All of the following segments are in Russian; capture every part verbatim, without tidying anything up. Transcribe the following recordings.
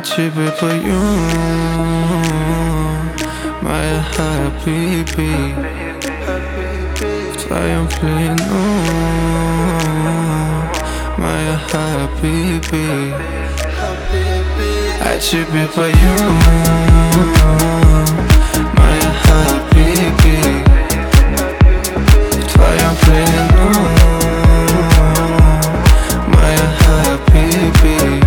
тебе пою, моя хабиби, в твоем плену, моя хабиби. Я тебе пою, моя хабиби, в твоем плену, моя хабиби.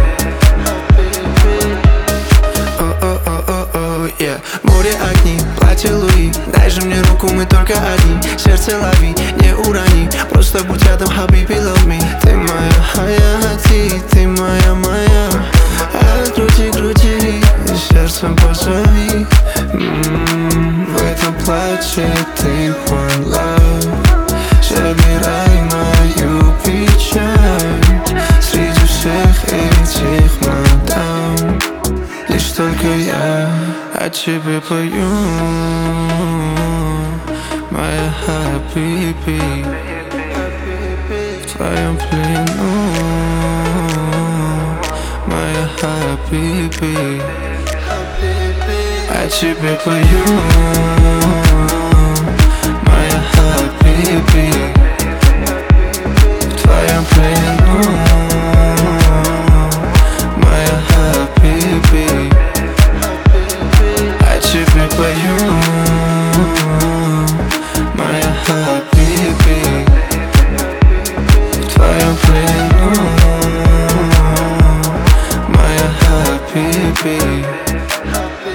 О-о-о-о-о, yeah. Море огней, платье Луи, дай же мне руку, мы только одни. Сердце лови, не урони, просто будь рядом, хабиби, love me. Ты моя хаяти, ты моя, моя. А крути, крути, и сердцем позови. М-м-м, в этом платье ты мой love. Забирай мою печаль среди всех этих мадам. Лишь только я о тебе пою, моя хабиби, в твоем плену, моя хабиби. О тебе пою, моя хабиби, в твоем плену, моя хабиби. О тебе пою, моя хабиби, в твоем плену, моя хабиби.